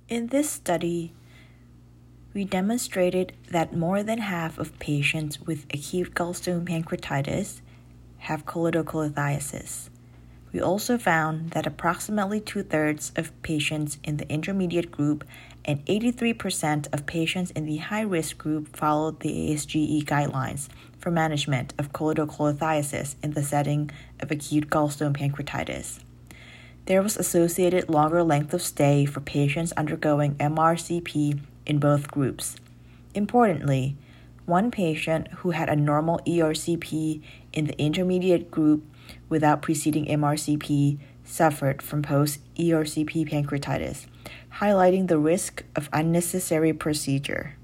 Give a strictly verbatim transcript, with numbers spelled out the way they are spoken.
In this study, we demonstrated that more than half of patients with acute gallstone pancreatitis have cholelithiasis. We also found that approximately two-thirds of patients in the intermediate group and eighty-three percent of patients in the high-risk group followed the A S G E guidelines for management of cholelithiasis in the setting of acute gallstone pancreatitis. There was associated longer length of stay for patients undergoing M R C P in both groups. Importantly, one patient who had a normal E R C P in the intermediate group without preceding M R C P suffered from post-E R C P pancreatitis, highlighting the risk of unnecessary procedure.